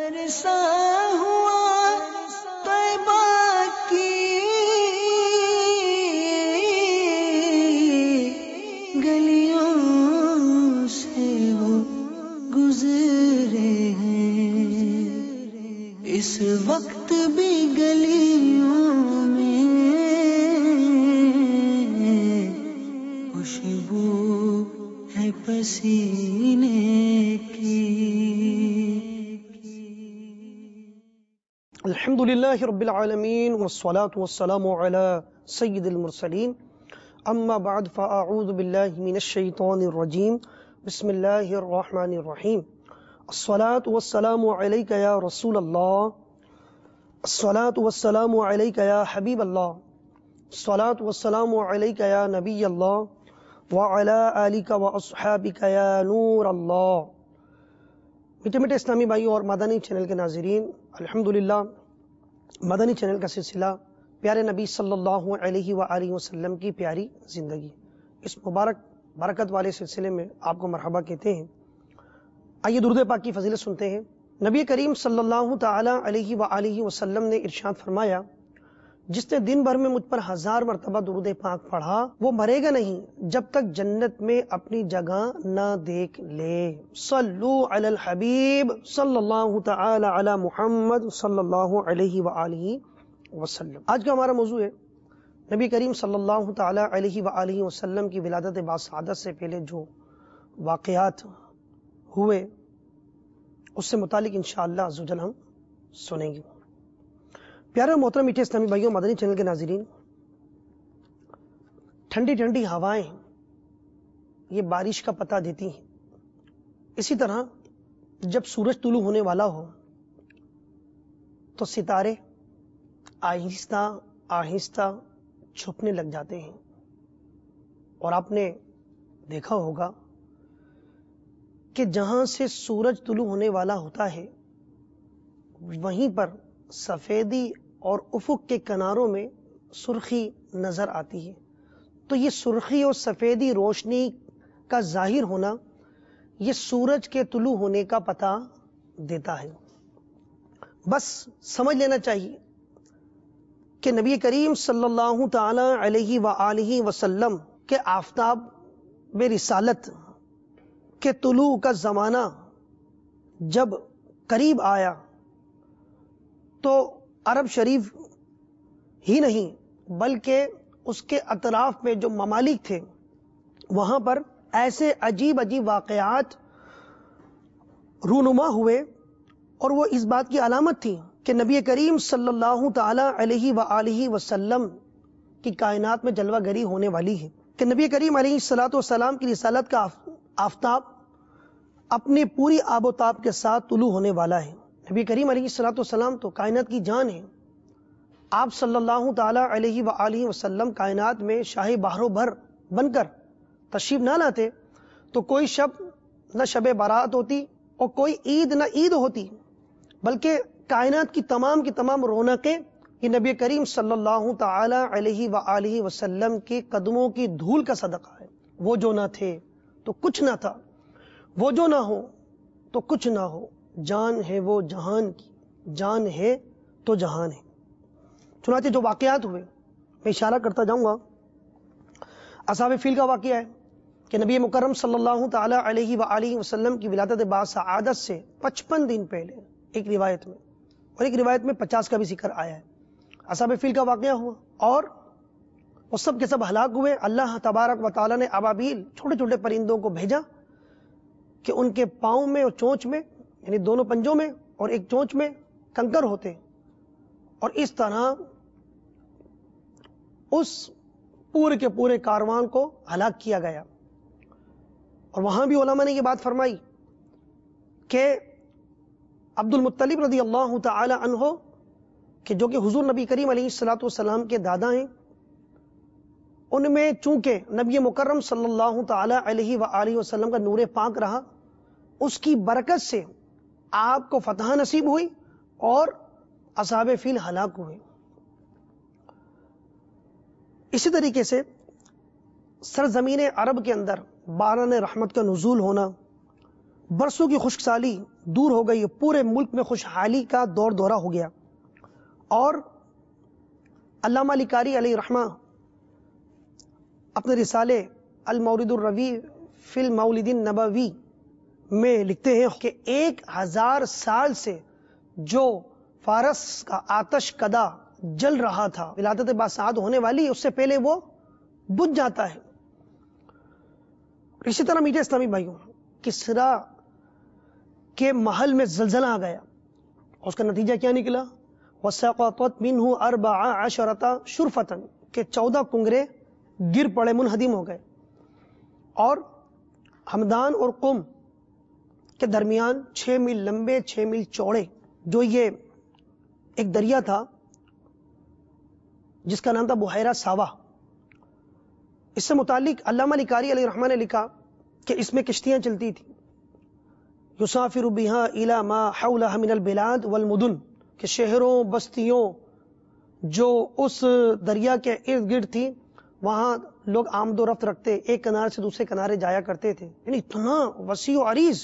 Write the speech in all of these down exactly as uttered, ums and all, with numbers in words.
برسا ہوا طیبہ کی گلیوں سے وہ گزرے ہیں، اس وقت بھی گلیوں میں خوشبو ہے پسینے کی۔ الحمد للہ رب العالمین والصلاة والسلام علی سید المرسلین، اما بعد فاعوذ باللہ من الشیطان الرجیم، بسم اللہ الرحمن الرحیم۔ الصلاة والسلام علیک یا رسول اللہ، الصلاة والسلام علیک یا حبیب اللہ، الصلاة والسلام علیک یا نبی اللہ وعلی آلک واصحابک یا نور اللہ۔ میٹھے میٹھے اسلامی بھائیوں اور مدنی چینل کے ناظرین، الحمدللہ مدنی چینل کا سلسلہ پیارے نبی صلی اللہ علیہ وآلہ وسلم کی پیاری زندگی، اس مبارک برکت والے سلسلے میں آپ کو مرحبا کہتے ہیں۔ آئیے درود پاک کی فضیلت سنتے ہیں۔ نبی کریم صلی اللہ تعالی علیہ وآلہ وسلم نے ارشاد فرمایا، جس نے دن بھر میں مجھ پر ہزار مرتبہ درود پاک پڑھا وہ مرے گا نہیں جب تک جنت میں اپنی جگہ نہ دیکھ لے۔ صلو علی الحبیب صلی اللہ تعالی علی محمد صلی اللہ علیہ وآلہ وسلم۔ آج کا ہمارا موضوع ہے نبی کریم صلی اللہ تعالی علیہ وآلہ وسلم کی ولادت باسعادت سے پہلے جو واقعات ہوئے اس سے متعلق انشاءاللہ عز و جل ہم سنیں گے۔ پیارے اور محترم میٹھے اسلامی بھائیوں، مدنی چینل کے ناظرین، ٹھنڈی ٹھنڈی ہوائیں یہ بارش کا پتہ دیتی ہیں۔ اسی طرح جب سورج طلوع ہونے والا ہو تو ستارے آہستہ آہستہ چھپنے لگ جاتے ہیں، اور آپ نے دیکھا ہوگا کہ جہاں سے سورج طلوع ہونے والا ہوتا ہے وہیں پر سفیدی اور افق کے کناروں میں سرخی نظر آتی ہے۔ تو یہ سرخی اور سفیدی روشنی کا ظاہر ہونا یہ سورج کے طلوع ہونے کا پتہ دیتا ہے۔ بس سمجھ لینا چاہیے کہ نبی کریم صلی اللہ تعالی علیہ وآلہ وسلم کے آفتاب بے رسالت کے طلوع کا زمانہ جب قریب آیا تو عرب شریف ہی نہیں بلکہ اس کے اطراف میں جو ممالک تھے وہاں پر ایسے عجیب عجیب واقعات رونما ہوئے، اور وہ اس بات کی علامت تھی کہ نبی کریم صلی اللہ تعالی علیہ وآلہ وسلم کی کائنات میں جلوہ گری ہونے والی ہے، کہ نبی کریم علیہ الصلوۃ والسلام کی رسالت کا آفتاب اپنی پوری آب و تاب کے ساتھ طلوع ہونے والا ہے۔ نبی کریم علیہ الصلوۃ والسلام تو کائنات کی جان ہے۔ آپ صلی اللہ تعالی علیہ وآلہ وسلم کائنات میں شاہ بحر و بر بن کر تشریف نہ لاتے تو کوئی شب نہ شب برات ہوتی اور کوئی عید نہ عید ہوتی، بلکہ کائنات کی تمام کی تمام رونقیں یہ نبی کریم صلی اللہ تعالی علیہ وآلہ وسلم کے قدموں کی دھول کا صدقہ ہے۔ وہ جو نہ تھے تو کچھ نہ تھا، وہ جو نہ ہو تو کچھ نہ ہو، جان ہے وہ جہان کی، جان ہے تو جہان ہے۔ چنانچہ جو واقعات ہوئے میں اشارہ کرتا جاؤں گا۔ اصحاب فیل کا واقعہ ہے کہ نبی مکرم صلی اللہ تعالی علیہ وآلہ وسلم کی ولادت باسعادت سے پچپن دن پہلے ایک روایت میں، اور ایک روایت میں پچاس کا بھی ذکر آیا ہے، اصحاب فیل کا واقعہ ہوا، اور وہ سب کے سب ہلاک ہوئے۔ اللہ تبارک و تعالی نے ابابیل چھوٹے چھوٹے پرندوں کو بھیجا کہ ان کے پاؤں میں اور چونچ میں، یعنی دونوں پنجوں میں اور ایک چونچ میں کنکر ہوتے، اور اس طرح اس پورے کے پورے کاروان کو ہلاک کیا گیا۔ اور وہاں بھی علماء نے یہ بات فرمائی کہ عبد المطلب رضی اللہ تعالی عنہ، کہ جو کہ حضور نبی کریم علیہ الصلوۃ والسلام کے دادا ہیں، ان میں چونکہ نبی مکرم صلی اللہ تعالی علیہ وآلہ وسلم کا نور پاک رہا، اس کی برکت سے آپ کو فتح نصیب ہوئی اور اصحاب فیل ہلاک ہوئے۔ اسی طریقے سے سرزمین عرب کے اندر باران رحمت کا نزول ہونا، برسوں کی خشک سالی دور ہو گئی، پورے ملک میں خوشحالی کا دور دورہ ہو گیا. اور علامہ علی قاری علیہ رحمہ اپنے رسالے المورد الروی فی المولد النبوی میں لکھتے ہیں کہ ایک ہزار سال سے جو فارس کا آتش کدا جل رہا تھا، ولادت باسعاد ہونے والی، اس سے پہلے وہ بجھ جاتا ہے. اسی طرح میٹھے اسلامی بھائیوں، کسرا کے محل میں زلزلہ آ گیا، اس کا نتیجہ کیا نکلا؟ وَسَقَطَتْ مِنْهُ أَرْبَعَ عَشَرَةَ شُرْفَةً کہ چودہ کنگرے گر پڑے، منہدم ہو گئے. اور ہمدان اور قم کے درمیان چھ میل لمبے چھ میل چوڑے جو یہ ایک دریا تھا جس کا نام تھا بحیرہ ساوا، اس سے متعلق علامہ علی قاری علیہ رحمہ نے لکھا کہ اس میں کشتیاں چلتی تھیں، یسافر بہا الی ما حولها من البلاد والمدن کہ شہروں بستیوں جو اس دریا کے ارد گرد تھی وہاں لوگ آمد و رفت رکھتے، ایک کنارے سے دوسرے کنارے جایا کرتے تھے. یعنی اتنا وسیع و عریض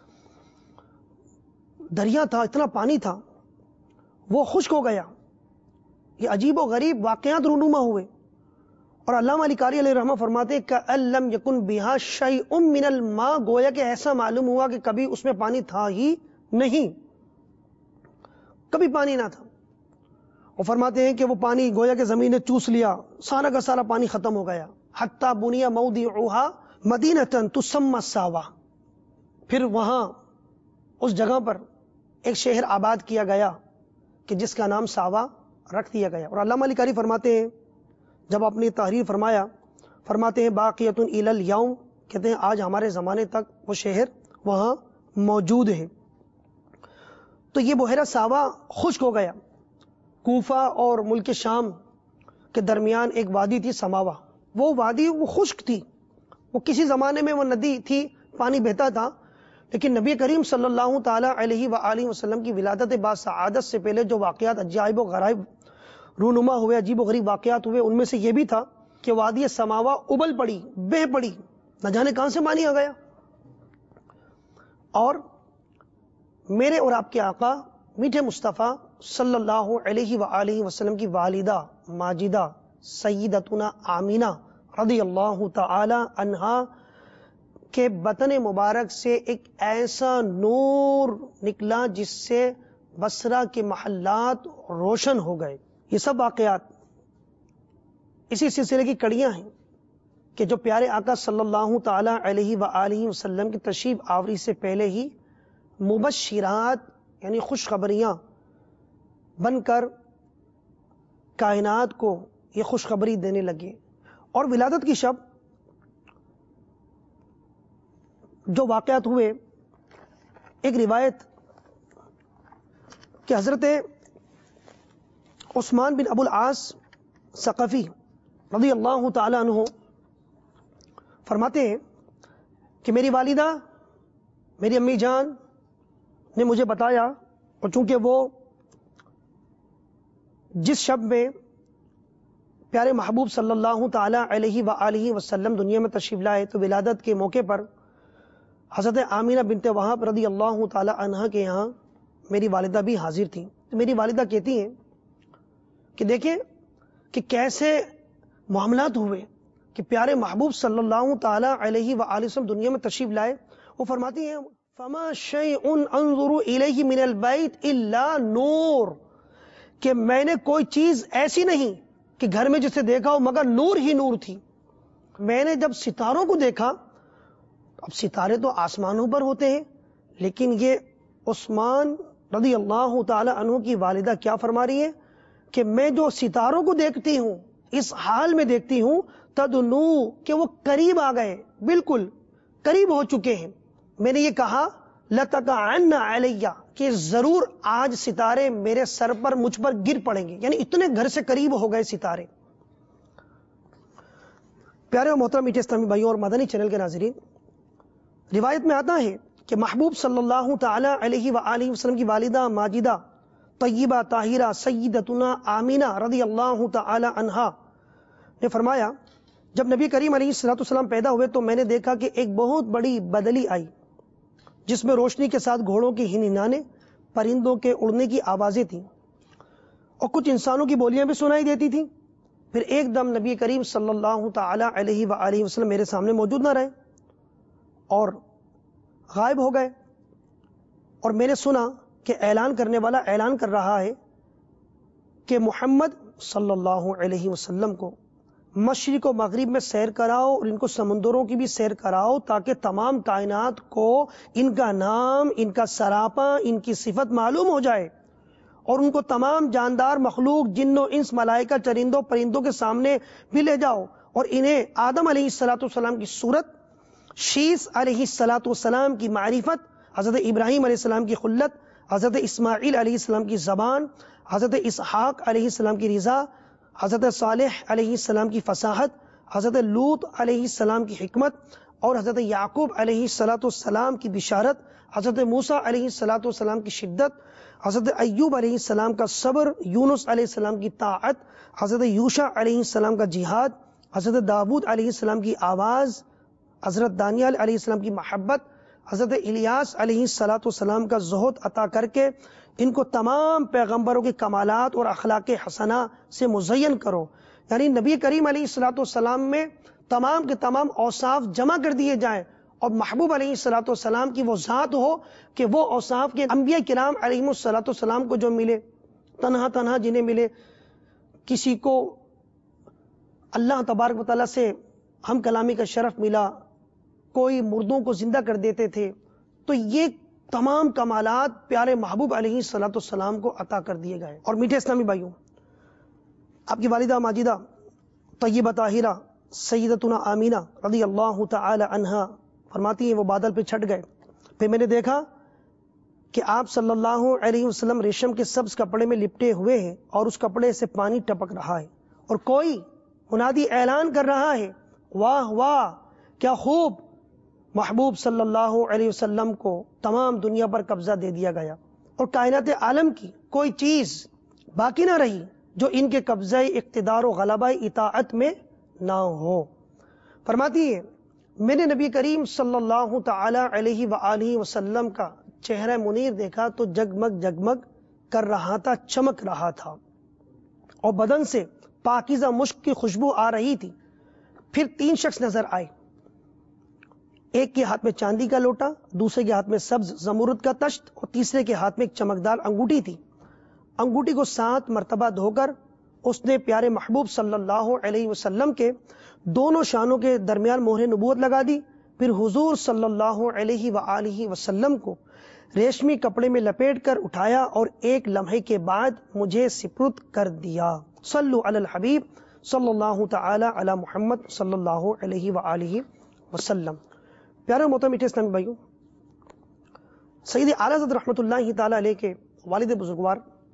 دریا تھا، اتنا پانی تھا، وہ خشک ہو گیا. یہ عجیب و غریب واقعات رونما ہوئے. اور علامہ علی قاری علیہ رحمہ فرماتے کأن لم یکن بہا شیء من الماء، گویا کہ ایسا معلوم ہوا کہ کبھی اس میں پانی تھا ہی نہیں، کبھی پانی نہ تھا. وہ فرماتے ہیں کہ وہ پانی گویا کہ زمین نے چوس لیا، سارا کا سارا پانی ختم ہو گیا. حتی بنی موضعها مدینۃ تسمی ساوا، پھر وہاں اس جگہ پر ایک شہر آباد کیا گیا کہ جس کا نام ساوا رکھ دیا گیا. اور علامہ علی قاری فرماتے ہیں جب اپنی تحریر فرمایا، فرماتے ہیں باقیۃ الی الیوم، کہتے ہیں آج ہمارے زمانے تک وہ شہر وہاں موجود ہے. تو یہ بحیرہ ساوا خشک ہو گیا. کوفہ اور ملک شام کے درمیان ایک وادی تھی سماوا، وہ وادی وہ خشک تھی، وہ کسی زمانے میں وہ ندی تھی، پانی بہتا تھا، لیکن نبی کریم صلی اللہ تعالی علیہ وآلہ وسلم کی ولادت باسعادت سے پہلے جو واقعات عجائب و غرائب رونما ہوئے، عجیب و غریب واقعات ہوئے، ان میں سے یہ بھی تھا کہ وادی سماوا ابل پڑی، بہ پڑی، نہ جانے کہاں سے پانی آ گیا. اور میرے اور آپ کے آقا میٹھے مصطفیٰ صلی اللہ علیہ وآلہ وسلم کی والدہ ماجدہ سیدتنا آمینہ رضی اللہ تعالی عنہا کے بطن مبارک سے ایک ایسا نور نکلا جس سے بصرہ کے محلات روشن ہو گئے. یہ سب واقعات اسی سلسلے کی کڑیاں ہیں کہ جو پیارے آقا صلی اللہ تعالی علیہ وآلہ وسلم کی تشریف آوری سے پہلے ہی مبشرات یعنی خوشخبریاں بن کر کائنات کو یہ خوشخبری دینے لگے. اور ولادت کی شب جو واقعات ہوئے، ایک روایت کہ حضرت عثمان بن ابو العاص ثقفی رضی اللہ تعالی عنہ فرماتے ہیں کہ میری والدہ میری امی جان نے مجھے بتایا، اور چونکہ وہ جس شب میں پیارے محبوب صلی اللہ تعالی علیہ وآلہ وسلم دنیا میں تشریف لائے تو ولادت کے موقع پر حضرت آمینہ بنت وہاب رضی اللہ تعالی عنہ کے یہاں میری والدہ بھی حاضر تھیں. تو میری والدہ کہتی ہیں کہ دیکھیں کہ کیسے معاملات ہوئے کہ پیارے محبوب صلی اللہ تعالی علیہ وآلہ وسلم دنیا میں تشریف لائے. وہ فرماتی ہیں فما شیء انظر الیہ من البیت الا نور، کہ میں نے کوئی چیز ایسی نہیں کہ گھر میں جسے دیکھا ہو مگر نور ہی نور تھی. میں نے جب ستاروں کو دیکھا، اب ستارے تو آسمانوں پر ہوتے ہیں، لیکن یہ عثمان رضی اللہ تعالی عنہ کی والدہ کیا فرما رہی ہے کہ میں جو ستاروں کو دیکھتی ہوں اس حال میں دیکھتی ہوں تدنو کہ وہ قریب آ گئے، بالکل قریب ہو چکے ہیں. میں نے یہ کہا لتقعن علیہ کہ ضرور آج ستارے میرے سر پر مجھ پر گر پڑیں گے، یعنی اتنے گھر سے قریب ہو گئے ستارے. پیارے اور محترم میٹھے اسلامی بھائیوں اور مدنی چینل کے ناظرین، روایت میں آتا ہے کہ محبوب صلی اللہ تعالی علیہ وآلہ وسلم کی والدہ ماجدہ طیبہ طاہرہ سیدتنا آمینہ رضی اللہ تعالی عنہا نے فرمایا جب نبی کریم علیہ الصلوۃ والسلام پیدا ہوئے تو میں نے دیکھا کہ ایک بہت بڑی بدلی آئی جس میں روشنی کے ساتھ گھوڑوں کی ہنہنانے، پرندوں کے اڑنے کی آوازیں تھیں اور کچھ انسانوں کی بولیاں بھی سنائی دیتی تھیں۔ پھر ایک دم نبی کریم صلی اللہ تعالی علیہ وآلہ وسلم میرے سامنے موجود نہ رہے اور غائب ہو گئے، اور میں نے سنا کہ اعلان کرنے والا اعلان کر رہا ہے کہ محمد صلی اللہ علیہ وسلم کو مشرق و مغرب میں سیر کراؤ اور ان کو سمندروں کی بھی سیر کراؤ، تاکہ تمام کائنات کو ان کا نام، ان کا سراپا، ان کی صفت معلوم ہو جائے، اور ان کو تمام جاندار مخلوق، جن و انس، ملائکہ، چرندوں پرندوں کے سامنے بھی لے جاؤ، اور انہیں آدم علیہ الصلوۃ والسلام کی صورت، شیس علیہ الصلوۃ والسلام کی معرفت، حضرت ابراہیم علیہ السلام کی خلت، حضرت اسماعیل علیہ السلام کی زبان، حضرت اسحاق علیہ السلام کی رضا، حضرت صالح علیہ السلام کی فصاحت، حضرت لوط علیہ السلام کی حکمت، اور حضرت یعقوب علیہ الصلوۃ والسلام کی بشارت، حضرت موسیٰ علیہ الصلوۃ والسلام کی شدت، حضرت ایوب علیہ السلام کا صبر، یونس علیہ السلام کی طاعت، حضرت یوشع علیہ السلام کا جہاد، حضرت داود علیہ السلام کی آواز، حضرت دانیال علیہ السلام کی محبت، حضرت الیاس علیہ الصلوۃ والسلام کا زہد عطا کر کے ان کو تمام پیغمبروں کے کمالات اور اخلاق حسنہ سے مزین کرو۔ یعنی نبی کریم علیہ الصلوۃ والسلام میں تمام کے تمام اوصاف جمع کر دیے جائیں، اور محبوب علیہ الصلوۃ والسلام کی وہ ذات ہو کہ وہ اوصاف کے انبیاء کرام علیہ الصلوۃ والسلام کو جو ملے، تنہا تنہا جنہیں ملے، کسی کو اللہ تبارک و تعالیٰ سے ہم کلامی کا شرف ملا، کوئی مردوں کو زندہ کر دیتے تھے، تو یہ تمام کمالات پیارے محبوب علیہ الصلوۃ والسلام کو عطا کر دیے گئے۔ اور میٹھے اسلامی بھائیوں، آپ کی والدہ ماجدہ طیبہ طاہرہ سیدتنا آمینہ رضی اللہ تعالی عنہا فرماتی ہیں وہ بادل پہ چھٹ گئے، پھر میں نے دیکھا کہ آپ صلی اللہ علیہ وسلم ریشم کے سبز کپڑے میں لپٹے ہوئے ہیں اور اس کپڑے سے پانی ٹپک رہا ہے، اور کوئی منادی اعلان کر رہا ہے، واہ واہ کیا خوب، محبوب صلی اللہ علیہ وسلم کو تمام دنیا پر قبضہ دے دیا گیا، اور کائنات عالم کی کوئی چیز باقی نہ رہی جو ان کے قبضہ اقتدار و غلبہ اطاعت میں نہ ہو۔ فرماتی ہے میں نے نبی کریم صلی اللہ تعالی علیہ وآلہ وسلم کا چہرہ منیر دیکھا تو جگمگ جگمگ کر رہا تھا، چمک رہا تھا، اور بدن سے پاکیزہ مشک کی خوشبو آ رہی تھی۔ پھر تین شخص نظر آئے، ایک کے ہاتھ میں چاندی کا لوٹا، دوسرے کے ہاتھ میں سبز زمرد کا تشت، اور تیسرے کے ہاتھ میں ایک چمکدار انگوٹھی تھی۔ انگوٹھی کو سات مرتبہ دھو کر اس نے پیارے محبوب صلی اللہ علیہ وسلم کے دونوں شانوں کے درمیان مہر نبوت لگا دی، پھر حضور صلی اللہ علیہ وآلہ وسلم کو ریشمی کپڑے میں لپیٹ کر اٹھایا اور ایک لمحے کے بعد مجھے سپرد کر دیا۔ صلو علی الحبیب صلی اللہ تعالی علی محمد صلی اللہ علیہ وآلہ وسلم۔ پیارے محترم میٹھے اسلامی بھائیوں، سید اعلیٰ حضرت رحمۃ اللہ تعالی علیہ کے والد بزرگوار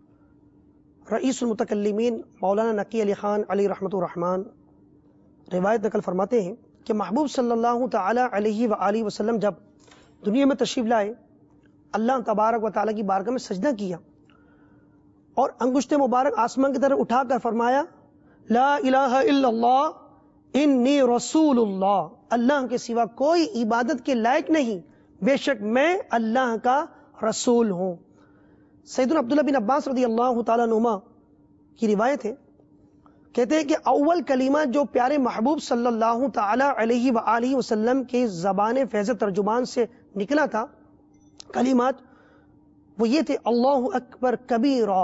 رئیس المتکلمین مولانا نقی علی خان علی رحمۃ الرحمان روایت نقل فرماتے ہیں کہ محبوب صلی اللہ تعالی علیہ وآلہ وسلم جب دنیا میں تشریف لائے، اللہ تبارک و تعالیٰ کی بارگاہ میں سجدہ کیا اور انگشت مبارک آسمان کی طرف اٹھا کر فرمایا، لا الہ الا اللہ انی رسول اللہ، اللہ کے سوا کوئی عبادت کے لائق نہیں، بے شک میں اللہ کا رسول ہوں۔ سیدنا عبداللہ بن عباس رضی اللہ تعالیٰ عنہما کی روایت ہے، کہتے ہیں کہ اول کلمہ جو پیارے محبوب صلی اللہ تعالی علیہ وآلہ وسلم کے زبان فیض ترجمان سے نکلا تھا، کلمات وہ یہ تھے، اللہ اکبر کبیرا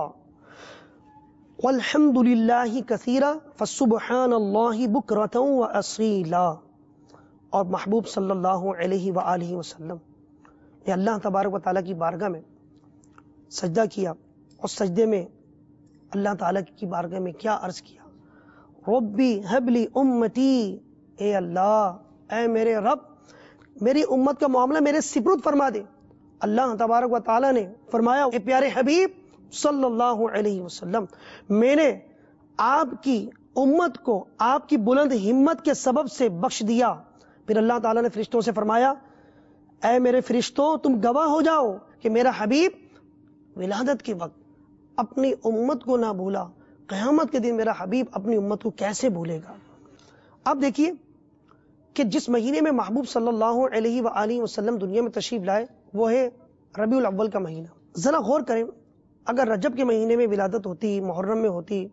والحمد للہ کثیرا فسبحان اللہ بکرۃ واصیلا۔ اور محبوب صلی اللہ علیہ وآلہ وسلم نے اللہ تبارک و تعالیٰ کی بارگاہ میں سجدہ کیا، اور سجدے میں اللہ تعالیٰ کی بارگاہ میں کیا عرض کیا، ربی حبلی امتی، اے اللہ، اے میرے رب، میری امت کا معاملہ میرے سپرد فرما دے۔ اللہ تبارک و تعالیٰ نے فرمایا، اے پیارے حبیب صلی اللہ علیہ وسلم، میں نے آپ کی امت کو آپ کی بلند ہمت کے سبب سے بخش دیا۔ پھر اللہ تعالیٰ نے فرشتوں سے فرمایا، اے میرے فرشتوں، تم گواہ ہو جاؤ کہ میرا حبیب ولادت کے وقت اپنی امت کو نہ بھولا، قیامت کے دن میرا حبیب اپنی امت کو کیسے بھولے گا۔ اب دیکھیے کہ جس مہینے میں محبوب صلی اللہ علیہ وآلہ وسلم دنیا میں تشریف لائے وہ ہے ربیع الاول کا مہینہ۔ ذرا غور کریں، اگر رجب کے مہینے میں ولادت ہوتی، محرم میں ہوتی،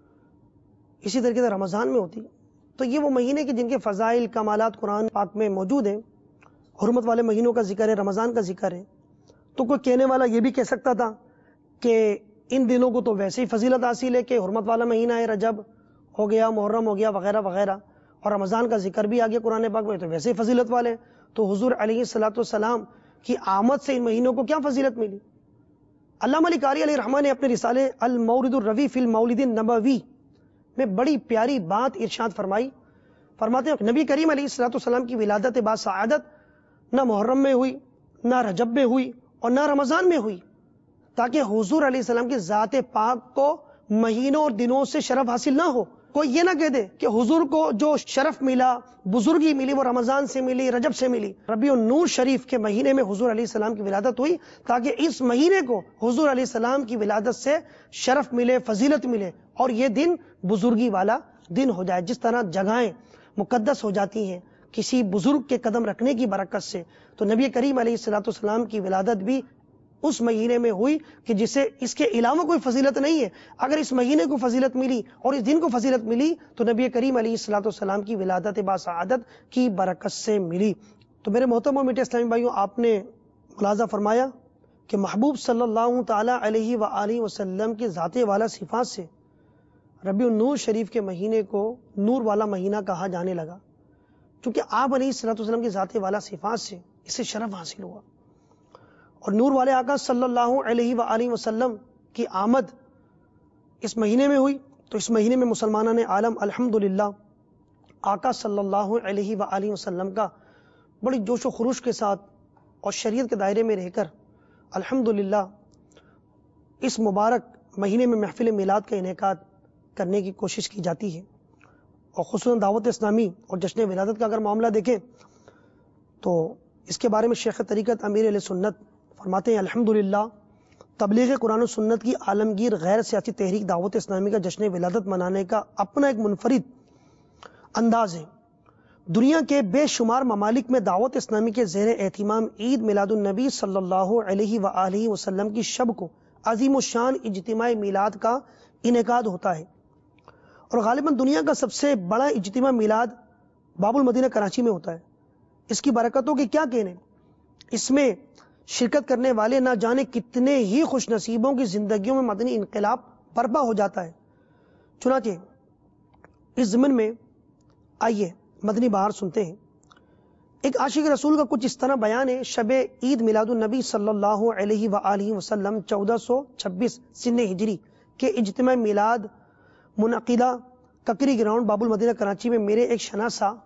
اسی طریقے سے رمضان میں ہوتی، تو یہ وہ مہینے کے جن کے فضائل کمالات قرآن پاک میں موجود ہیں، حرمت والے مہینوں کا ذکر ہے، رمضان کا ذکر ہے، تو کوئی کہنے والا یہ بھی کہہ سکتا تھا کہ ان دنوں کو تو ویسے ہی فضیلت حاصل ہے کہ حرمت والا مہینہ ہے، رجب ہو گیا، محرم ہو گیا، وغیرہ وغیرہ، اور رمضان کا ذکر بھی آ گیا قرآن پاک میں، تو ویسے ہی فضیلت والے ہیں۔ تو حضور علیہ الصلوۃ والسلام کی آمد سے ان مہینوں کو کیا فضیلت ملی؟ علامہ علی قاری علیہ رحمٰن نے اپنے رسالے المورد الروی فی المولد النبوی میں بڑی پیاری بات ارشاد فرمائی۔ فرماتے ہیں نبی کریم علیہ الصلوۃ والسلام کی ولادت با سعادت نہ محرم میں ہوئی، نہ رجب میں ہوئی، اور نہ رمضان میں ہوئی، تاکہ حضور علیہ السلام کی ذات پاک کو مہینوں اور دنوں سے شرف حاصل نہ ہو۔ کوئی یہ نہ کہہ دے کہ حضور کو جو شرف ملا، بزرگی ملی، وہ رمضان سے ملی، رجب سے ملی۔ ربیع النور شریف کے مہینے میں حضور علیہ السلام کی ولادت ہوئی تاکہ اس مہینے کو حضور علیہ السلام کی ولادت سے شرف ملے، فضیلت ملے، اور یہ دن بزرگی والا دن ہو جائے۔ جس طرح جگہیں مقدس ہو جاتی ہیں کسی بزرگ کے قدم رکھنے کی برکت سے، تو نبی کریم علیہ الصلوۃ والسلام کی ولادت بھی اس مہینے میں ہوئی کہ جسے اس کے علاوہ کوئی فضیلت نہیں ہے۔ اگر اس مہینے کو فضیلت ملی اور اس دن کو فضیلت ملی تو نبی کریم علیہ الصلوۃ والسلام کی ولادت با سعادت کی برکت سے ملی۔ تو میرے محترم و میٹھے اسلامی بھائیوں، آپ نے ملاحظہ فرمایا کہ محبوب صلی اللہ تعالی علیہ وآلہ وسلم کے ذات والا صفات سے ربیع النور شریف کے مہینے کو نور والا مہینہ کہا جانے لگا، چونکہ آپ علیہ الصلوۃ والسلام کے ذات والا صفات سے اسے شرف حاصل ہوا۔ اور نور والے آقا صلی اللہ علیہ وآلہ وسلم کی آمد اس مہینے میں ہوئی، تو اس مہینے میں مسلمانان عالم الحمدللہ آقا صلی اللہ علیہ وآلہ وسلم کا بڑی جوش و خروش کے ساتھ اور شریعت کے دائرے میں رہ کر الحمدللہ اس مبارک مہینے میں محفل میلاد کا انعقاد کرنے کی کوشش کی جاتی ہے۔ اور خصوصاً دعوت اسلامی اور جشن ولادت کا اگر معاملہ دیکھیں تو اس کے بارے میں شیخ طریقت امیر اہل سنت فرماتے ہیں الحمدللہ تبلیغ قرآن و سنت کی عالمگیر غیر سیاسی تحریک دعوت اسلامی کا جشن ولادت منانے کا اپنا ایک منفرد انداز ہے۔ دنیا کے بے شمار ممالک میں دعوت اسلامی کے زیر اہتمام عید میلاد النبی صلی اللہ علیہ وآلہ وسلم کی شب کو عظیم الشان اجتماع میلاد کا انعقاد ہوتا ہے، اور غالباً دنیا کا سب سے بڑا اجتماع میلاد باب المدینہ کراچی میں ہوتا ہے۔ اس کی برکتوں کے کیا کہنے، اس میں شرکت کرنے والے نہ جانے کتنے ہی خوش نصیبوں کی زندگیوں میں مدنی انقلاب برپا ہو جاتا ہے۔ چنانچہ اس ضمن میں آئیے مدنی بہار سنتے ہیں۔ ایک عاشق رسول کا کچھ اس طرح بیان ہے۔ شب عید میلاد النبی صلی اللہ علیہ وآلہ وسلم چودہ سو چھبیس سن ہجری کے اجتماع میلاد منعقدہ ککری گراؤنڈ باب المدینہ کراچی میں میرے ایک شناسا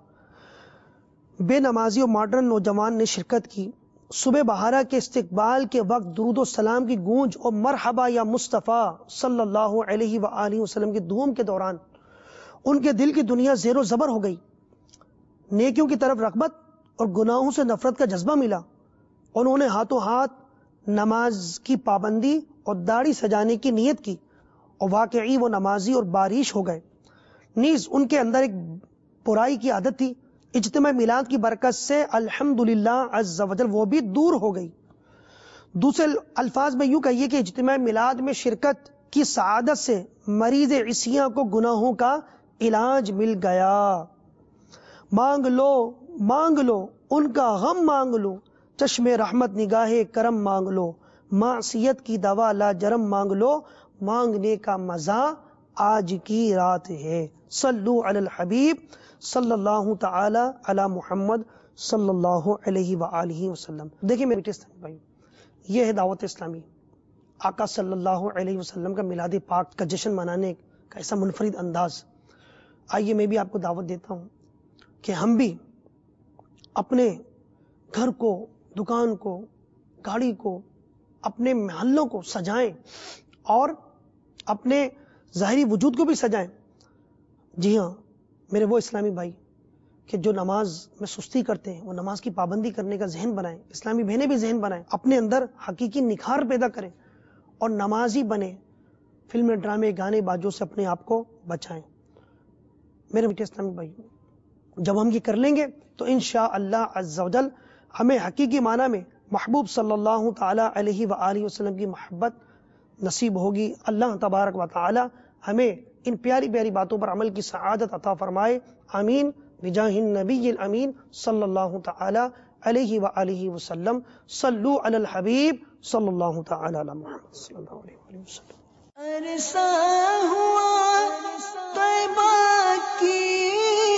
بے نمازی اور ماڈرن نوجوان نے شرکت کی۔ صبح بہارا کے استقبال کے وقت درود و سلام کی گونج اور مرحبا یا مصطفیٰ صلی اللہ علیہ وآلہ وسلم کی دھوم کے دوران ان کے دل کی دنیا زیر و زبر ہو گئی۔ نیکیوں کی طرف رغبت اور گناہوں سے نفرت کا جذبہ ملا۔ انہوں نے ہاتھوں ہاتھ نماز کی پابندی اور داڑھی سجانے کی نیت کی، اور واقعی وہ نمازی اور بارش ہو گئے۔ نیز ان کے اندر ایک برائی کی عادت تھی، اجتماع میلاد کی برکت سے الحمدللہ عز و جل وہ بھی دور ہو گئی۔ دوسرے الفاظ میں یوں کہیے کہ اجتماع میلاد میں شرکت کی سعادت سے مریض عصیاں کو گناہوں کا علاج مل گیا۔ مانگ لو مانگ لو ان کا غم مانگ لو، چشم رحمت نگاہ کرم مانگ لو، معصیت کی دوا لاجرم مانگ لو، مانگنے کا مزہ آج کی رات ہے۔ صلو علی الحبیب صلی اللہ تعالی علی محمد صلی اللہ علیہ وآلہ وسلم۔ دیکھیں میرے بیٹے اسلامی بھائی، یہ ہے دعوت اسلامی، آقا صلی اللہ علیہ وسلم کا میلاد پاک کا جشن منانے کا ایسا منفرد انداز۔ آئیے میں بھی آپ کو دعوت دیتا ہوں کہ ہم بھی اپنے گھر کو، دکان کو، گاڑی کو، اپنے محلوں کو سجائیں اور اپنے ظاہری وجود کو بھی سجائیں۔ جی ہاں میرے وہ اسلامی بھائی کہ جو نماز میں سستی کرتے ہیں وہ نماز کی پابندی کرنے کا ذہن بنائیں، اسلامی بہنیں بھی ذہن بنائیں، اپنے اندر حقیقی نکھار پیدا کریں اور نمازی بنیں، فلمیں، ڈرامے، گانے بازوں سے اپنے آپ کو بچائیں۔ میرے بیٹے اسلامی بھائی، جب ہم یہ کر لیں گے تو انشاءاللہ عز و جل ہمیں حقیقی معنی میں محبوب صلی اللہ تعالی علیہ وآلہ وسلم کی محبت نصیب ہوگی۔ اللہ تبارک و تعالی ہمیں ان پیاری پیاری باتوں پر عمل کی سعادت عطا فرمائے، آمین بجاہ النبی الامین صلی اللہ تعالی علیہ وآلہ وسلم۔ صلو علی الحبیب صلی اللہ تعالی علی محمد صلی اللہ علیہ وآلہ وسلم۔ عرصہ ہوا طیبہ کی